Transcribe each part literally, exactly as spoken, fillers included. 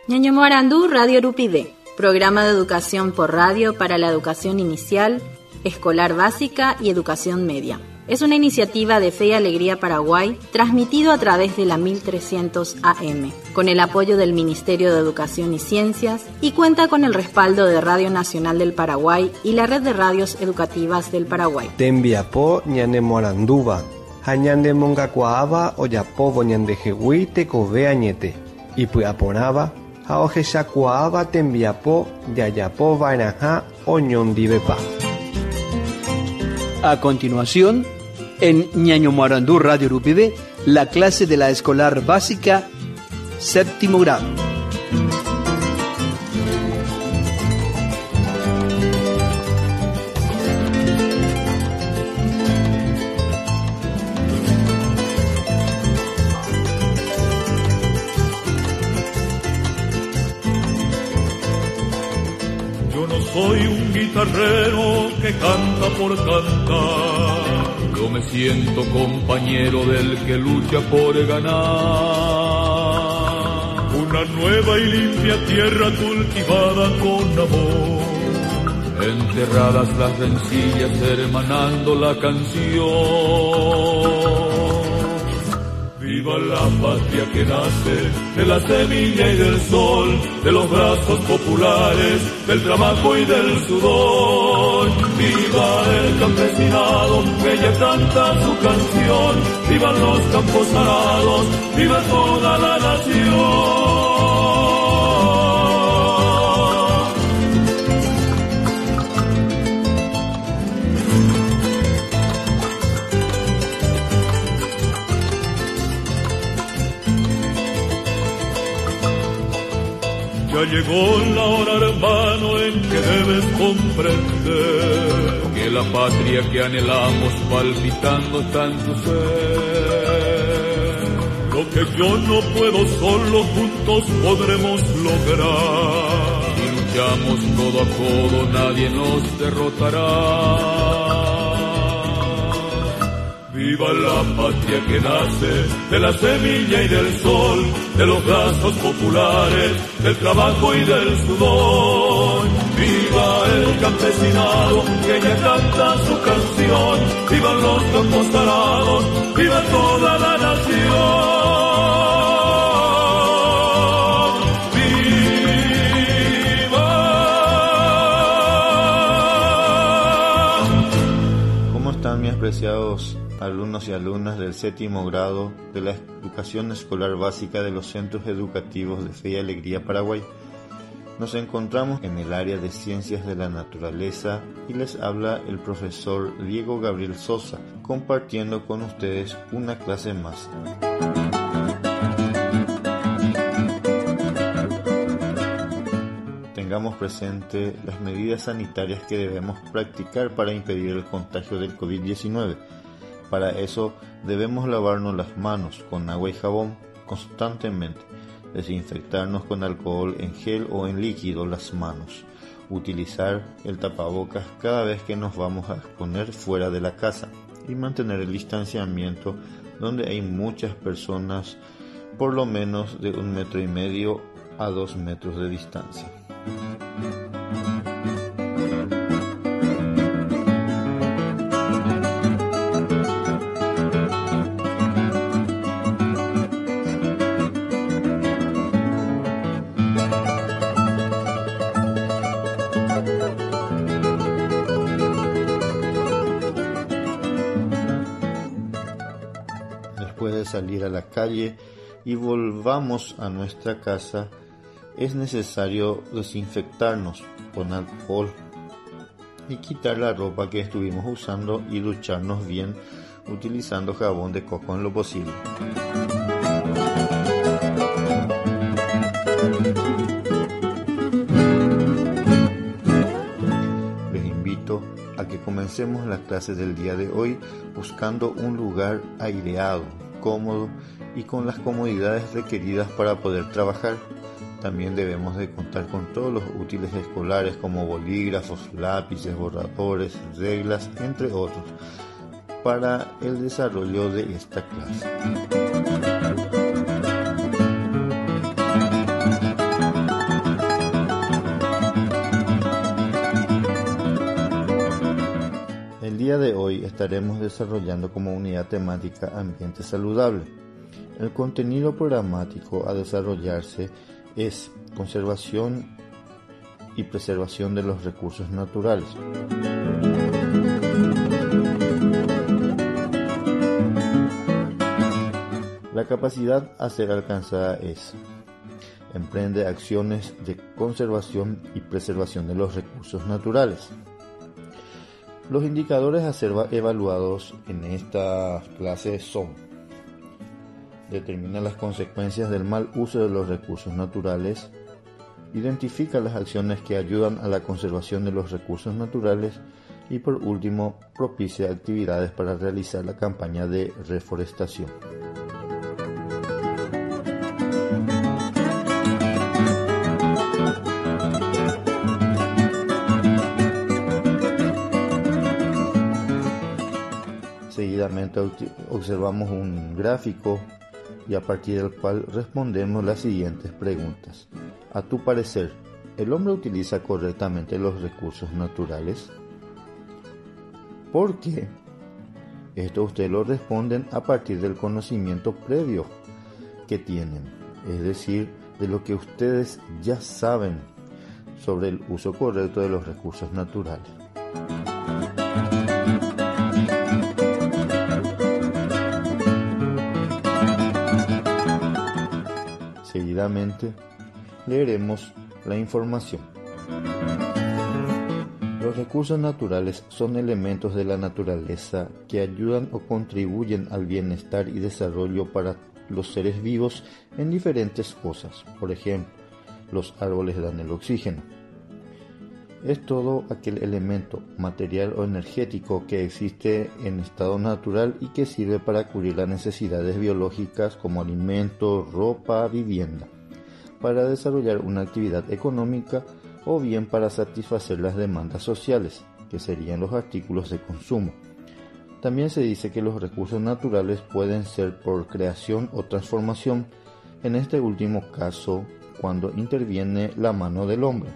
Ñaño Morandú, Radio Urupide, programa de educación por radio para la educación inicial, escolar básica y educación media. Es una iniciativa de Fe y Alegría Paraguay, transmitido a través de la mil trescientos A M, con el apoyo del Ministerio de Educación y Ciencias, y cuenta con el respaldo de Radio Nacional del Paraguay y la Red de Radios Educativas del Paraguay. Tembiapo ñane Moranduba, hañande mongacuaaba oyapobo ñande jehui tekove añete, y puaporaba, haojeshakuaaba tembiapo yayapo vainaja oñondivepa. A continuación, en Ñaño Morandú Radio Urupide, la clase de la escolar básica, séptimo grado. Yo no soy un guitarrero que canta por cantar. Yo me siento compañero del que lucha por ganar. Una nueva y limpia tierra cultivada con amor. Enterradas las rencillas, hermanando la canción. Viva la patria que nace de la semilla y del sol, de los brazos populares, del trabajo y del sudor. Viva el campesinado que ya canta su canción, vivan los campos arados, viva toda la nación. Ya llegó la hora, hermano, en que debes comprender que la patria que anhelamos palpitando está en tu ser. Lo que yo no puedo solo, juntos podremos lograr. Si luchamos codo a codo, nadie nos derrotará. Viva la patria que nace de la semilla y del sol, de los brazos populares, del trabajo y del sudor. Viva el campesinado que ya canta su canción, vivan los campos arados, viva toda la nación. ¡Viva! ¿Cómo están mis apreciados alumnos y alumnas del séptimo grado de la educación escolar básica de los centros educativos de Fe y Alegría Paraguay? Nos encontramos en el área de Ciencias de la Naturaleza y les habla el profesor Diego Gabriel Sosa, compartiendo con ustedes una clase más. Tengamos presente las medidas sanitarias que debemos practicar para impedir el contagio del covid diecinueve. Para eso debemos lavarnos las manos con agua y jabón constantemente, desinfectarnos con alcohol en gel o en líquido las manos, utilizar el tapabocas cada vez que nos vamos a exponer fuera de la casa y mantener el distanciamiento donde hay muchas personas, por lo menos de un metro y medio a dos metros de distancia. Después de salir a la calle y volvamos a nuestra casa, es necesario desinfectarnos con alcohol y quitar la ropa que estuvimos usando y ducharnos bien utilizando jabón de coco en lo posible. Les invito a que comencemos las clases del día de hoy buscando un lugar aireado, cómodo y con las comodidades requeridas para poder trabajar. También debemos de contar con todos los útiles escolares como bolígrafos, lápices, borradores, reglas, entre otros, para el desarrollo de esta clase. día de hoy estaremos desarrollando como unidad temática ambiente saludable. El contenido programático a desarrollarse es conservación y preservación de los recursos naturales. La capacidad a ser alcanzada es: emprende acciones de conservación y preservación de los recursos naturales. Los indicadores a ser evaluados en esta clase son: determina las consecuencias del mal uso de los recursos naturales, identifica las acciones que ayudan a la conservación de los recursos naturales y, por último, propicia actividades para realizar la campaña de reforestación. Seguidamente observamos un gráfico y a partir del cual respondemos las siguientes preguntas. A tu parecer, ¿el hombre utiliza correctamente los recursos naturales? ¿Por qué? Esto ustedes lo responden a partir del conocimiento previo que tienen, es decir, de lo que ustedes ya saben sobre el uso correcto de los recursos naturales. Seguidamente, leeremos la información. Los recursos naturales son elementos de la naturaleza que ayudan o contribuyen al bienestar y desarrollo para los seres vivos en diferentes cosas. Por ejemplo, los árboles dan el oxígeno. Es todo aquel elemento material o energético que existe en estado natural y que sirve para cubrir las necesidades biológicas como alimento, ropa, vivienda, para desarrollar una actividad económica o bien para satisfacer las demandas sociales, que serían los artículos de consumo. También se dice que los recursos naturales pueden ser por creación o transformación, en este último caso cuando interviene la mano del hombre.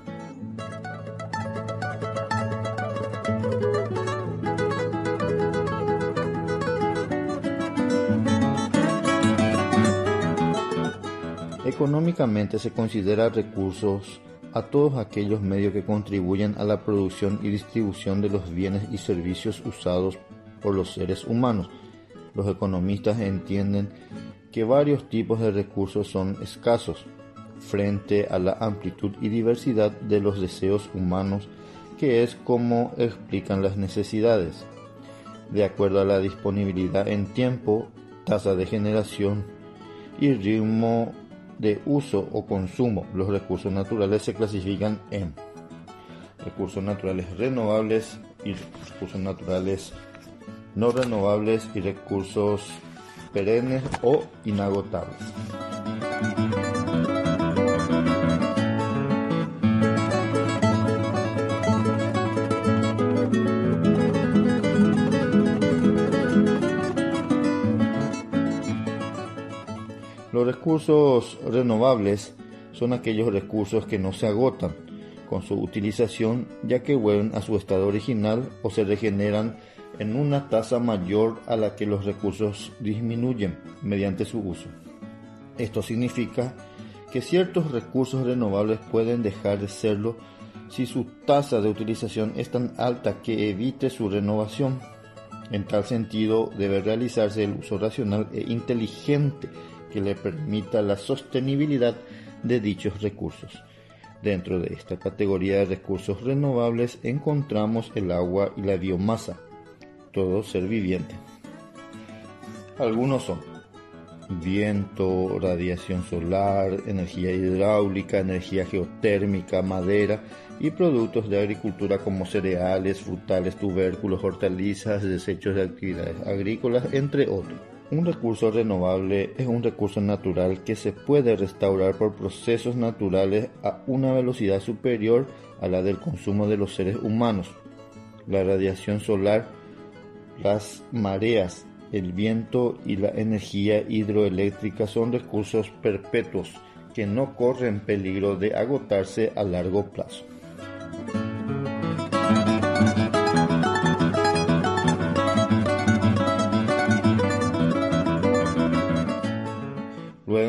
Económicamente se considera recursos a todos aquellos medios que contribuyen a la producción y distribución de los bienes y servicios usados por los seres humanos. Los economistas entienden que varios tipos de recursos son escasos frente a la amplitud y diversidad de los deseos humanos, que es como explican las necesidades. De acuerdo a la disponibilidad en tiempo, tasa de generación y ritmo de uso o consumo, los recursos naturales se clasifican en recursos naturales renovables y recursos naturales no renovables y recursos perennes o inagotables. Los recursos renovables son aquellos recursos que no se agotan con su utilización, ya que vuelven a su estado original o se regeneran en una tasa mayor a la que los recursos disminuyen mediante su uso. Esto significa que ciertos recursos renovables pueden dejar de serlo si su tasa de utilización es tan alta que evite su renovación. En tal sentido, debe realizarse el uso racional e inteligente que le permita la sostenibilidad de dichos recursos. Dentro de esta categoría de recursos renovables encontramos el agua y la biomasa, todo ser viviente. Algunos son viento, radiación solar, energía hidráulica, energía geotérmica, madera y productos de agricultura como cereales, frutales, tubérculos, hortalizas, desechos de actividades agrícolas, entre otros. Un recurso renovable es un recurso natural que se puede restaurar por procesos naturales a una velocidad superior a la del consumo de los seres humanos. La radiación solar, las mareas, el viento y la energía hidroeléctrica son recursos perpetuos que no corren peligro de agotarse a largo plazo.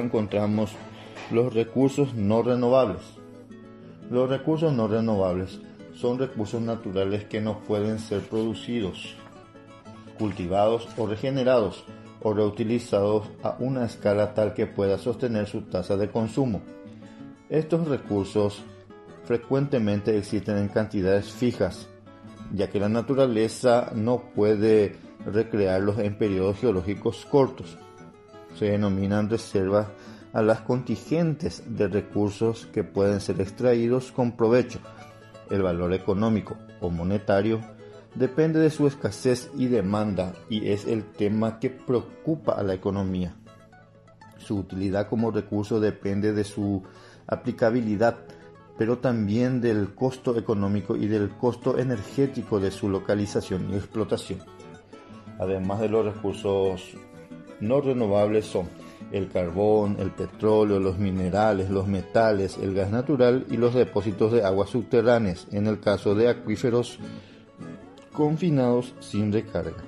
encontramos los recursos no renovables. Los recursos no renovables son recursos naturales que no pueden ser producidos, cultivados o regenerados o reutilizados a una escala tal que pueda sostener su tasa de consumo. Estos recursos frecuentemente existen en cantidades fijas, ya que la naturaleza no puede recrearlos en periodos geológicos cortos. Se denominan reservas a las contingentes de recursos que pueden ser extraídos con provecho. El valor económico o monetario depende de su escasez y demanda y es el tema que preocupa a la economía. Su utilidad como recurso depende de su aplicabilidad, pero también del costo económico y del costo energético de su localización y explotación. Además de los recursos no renovables son el carbón, el petróleo, los minerales, los metales, el gas natural y los depósitos de aguas subterráneas, en el caso de acuíferos confinados sin recarga.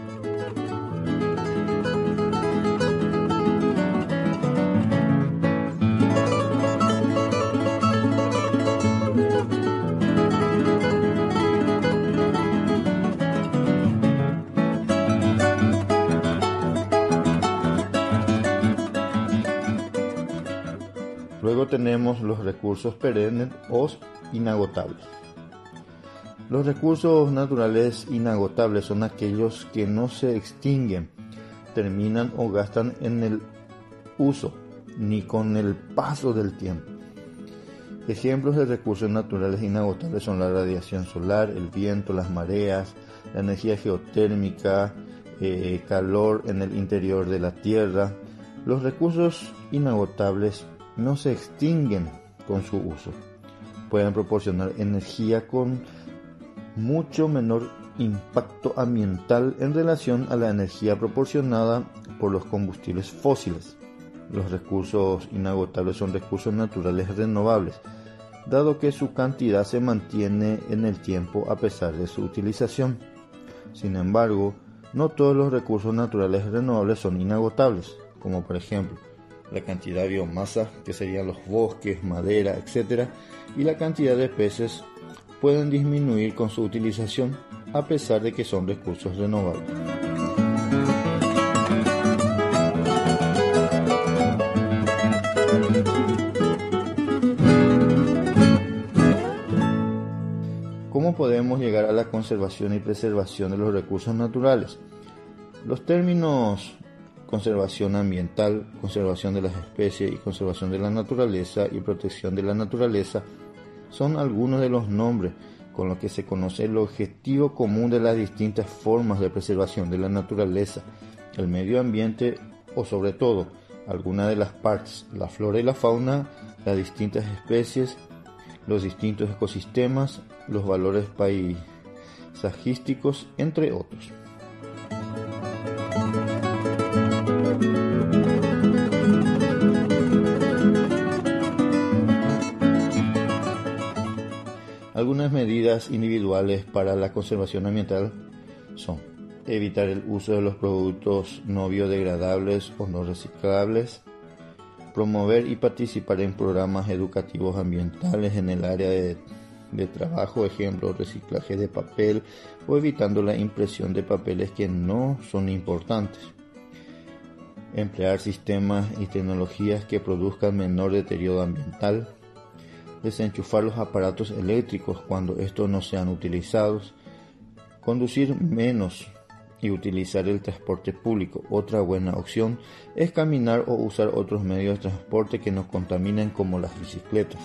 Luego tenemos los recursos perennes o inagotables. Los recursos naturales inagotables son aquellos que no se extinguen, terminan o gastan en el uso, ni con el paso del tiempo. Ejemplos de recursos naturales inagotables son la radiación solar, el viento, las mareas, la energía geotérmica, eh, calor en el interior de la tierra. Los recursos inagotables no se extinguen con su uso. Pueden proporcionar energía con mucho menor impacto ambiental en relación a la energía proporcionada por los combustibles fósiles. Los recursos inagotables son recursos naturales renovables, dado que su cantidad se mantiene en el tiempo a pesar de su utilización. Sin embargo, no todos los recursos naturales renovables son inagotables, como por ejemplo la cantidad de biomasa, que serían los bosques, madera, etcétera, y la cantidad de peces pueden disminuir con su utilización, a pesar de que son recursos renovables. ¿Cómo podemos llegar a la conservación y preservación de los recursos naturales? Los términos conservación ambiental, conservación de las especies y conservación de la naturaleza y protección de la naturaleza son algunos de los nombres con los que se conoce el objetivo común de las distintas formas de preservación de la naturaleza, el medio ambiente o sobre todo algunas de las partes, la flora y la fauna, las distintas especies, los distintos ecosistemas, los valores paisajísticos, entre otros. Algunas medidas individuales para la conservación ambiental son evitar el uso de los productos no biodegradables o no reciclables, promover y participar en programas educativos ambientales en el área de, de trabajo, ejemplo, reciclaje de papel o evitando la impresión de papeles que no son importantes, emplear sistemas y tecnologías que produzcan menor deterioro ambiental, desenchufar los aparatos eléctricos cuando estos no sean utilizados, conducir menos y utilizar el transporte público. Otra buena opción es caminar o usar otros medios de transporte que no contaminen, como las bicicletas.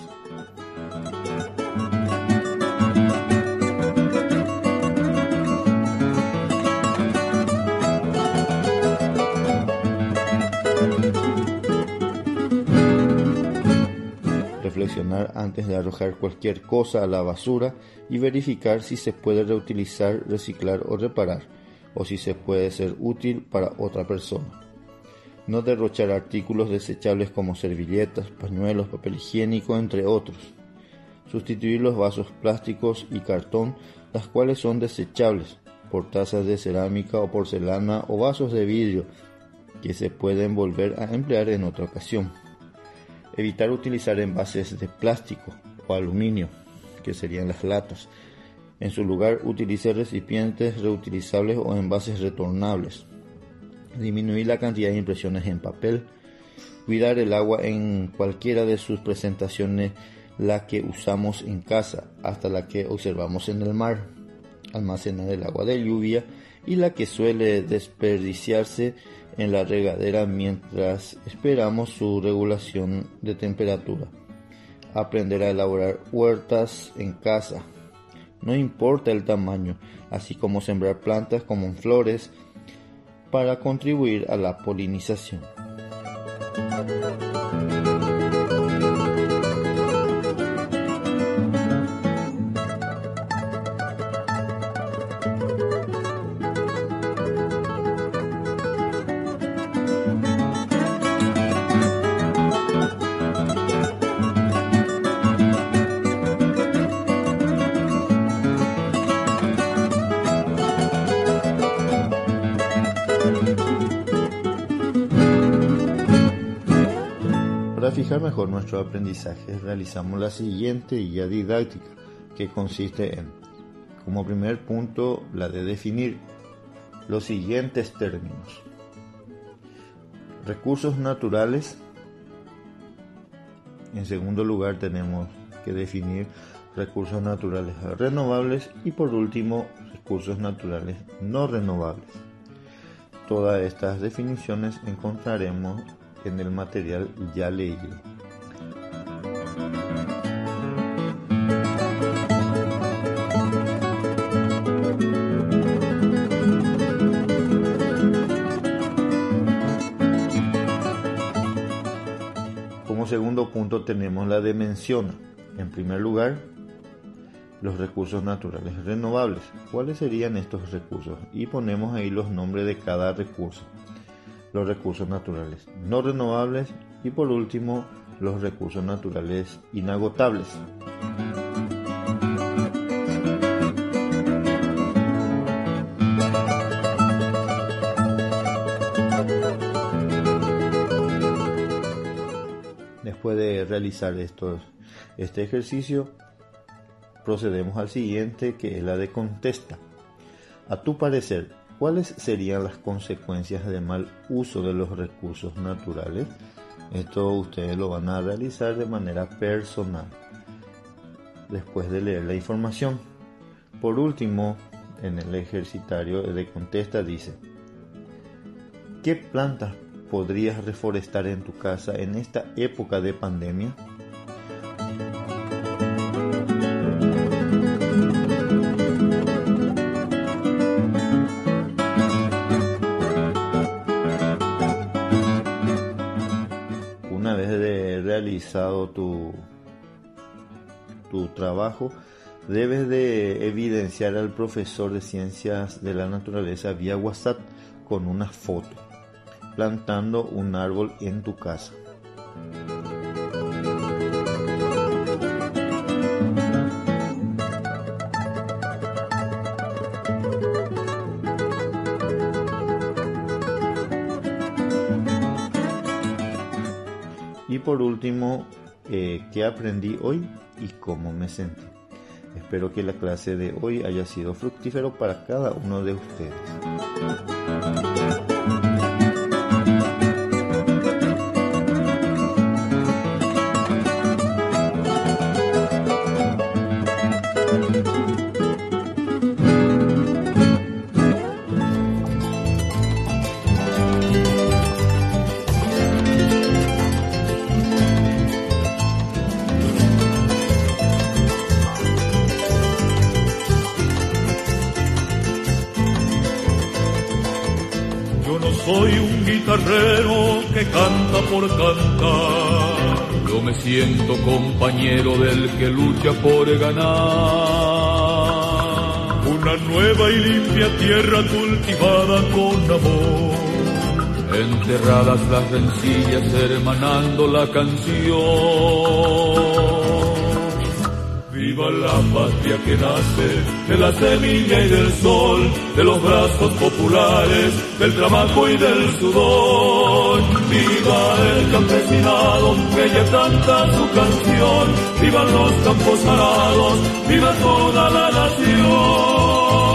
Reflexionar antes de arrojar cualquier cosa a la basura y verificar si se puede reutilizar, reciclar o reparar, o si se puede ser útil para otra persona. No derrochar artículos desechables como servilletas, pañuelos, papel higiénico, entre otros. Sustituir los vasos plásticos y cartón, las cuales son desechables, por tazas de cerámica o porcelana o vasos de vidrio, que se pueden volver a emplear en otra ocasión. Evitar utilizar envases de plástico o aluminio, que serían las latas. En su lugar, utilice recipientes reutilizables o envases retornables. Disminuir la cantidad de impresiones en papel. Cuidar el agua en cualquiera de sus presentaciones, la que usamos en casa hasta la que observamos en el mar. Almacenar el agua de lluvia y la que suele desperdiciarse en la regadera mientras esperamos su regulación de temperatura. Aprender a elaborar huertas en casa, no importa el tamaño, así como sembrar plantas como flores para contribuir a la polinización. Para fijar mejor nuestro aprendizaje, realizamos la siguiente guía didáctica, que consiste en, como primer punto, la de definir los siguientes términos. Recursos naturales. En segundo lugar, tenemos que definir recursos naturales renovables y, por último, recursos naturales no renovables. Todas estas definiciones encontraremos en el material ya leído. Como segundo punto tenemos la de menciona. En primer lugar, los recursos naturales renovables. ¿Cuáles serían estos recursos? Y ponemos ahí los nombres de cada recurso. Los recursos naturales no renovables y, por último, los recursos naturales inagotables. Después de realizar estos, este ejercicio, procedemos al siguiente, que es la de contesta. A tu parecer, ¿cuáles serían las consecuencias del mal uso de los recursos naturales? Esto ustedes lo van a realizar de manera personal, después de leer la información. Por último, en el ejercitario de contesta dice: ¿qué plantas podrías reforestar en tu casa en esta época de pandemia? Una vez de realizado tu, tu trabajo, debes de evidenciar al profesor de ciencias de la naturaleza vía WhatsApp con una foto, plantando un árbol en tu casa. Y por último, eh, ¿qué aprendí hoy y cómo me sentí? Espero que la clase de hoy haya sido fructífero para cada uno de ustedes. Soy un guitarrero que canta por cantar. Yo me siento compañero del que lucha por ganar. Una nueva y limpia tierra cultivada con amor. Enterradas las rencillas hermanando la canción. Viva la patria que nace de la semilla y del sol, de los brazos populares, del trabajo y del sudor. Viva el campesinado que ella canta su canción, vivan los campos arados, viva toda la nación.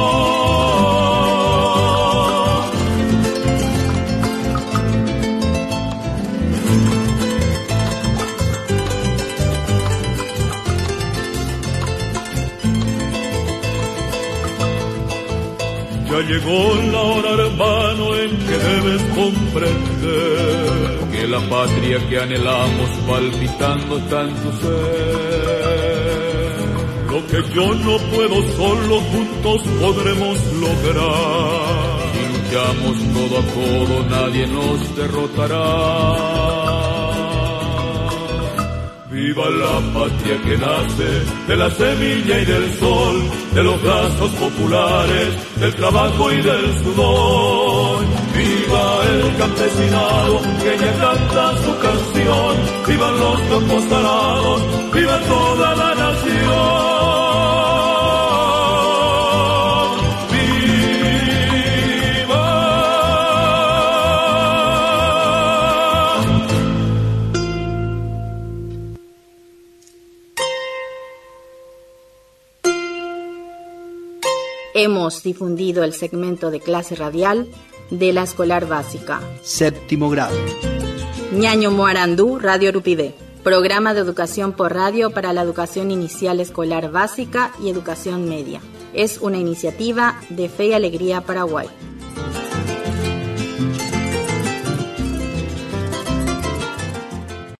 Ya llegó la hora, hermano, en que debes comprender que la patria que anhelamos palpitando está en tu ser. Lo que yo no puedo solo, juntos podremos lograr. Si luchamos codo a codo, nadie nos derrotará. Viva la patria que nace de la semilla y del sol, de los brazos populares, del trabajo y del sudor. Viva el campesinado que ya canta su canción, vivan los campos arados, viva toda la nación. Hemos difundido el segmento de clase radial de la escolar básica. Séptimo grado. Ñaño Moarandú, Radio Rupidé. Programa de educación por radio para la educación inicial escolar básica y educación media. Es una iniciativa de Fe y Alegría Paraguay.